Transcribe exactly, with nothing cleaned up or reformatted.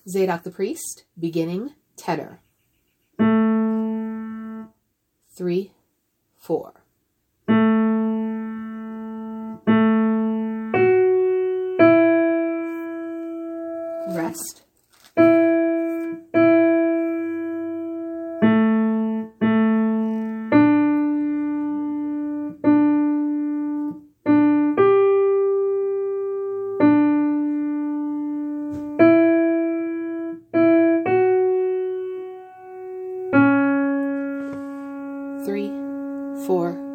Zadok the priest, beginning tenor. Three, four. Rest. Three, four,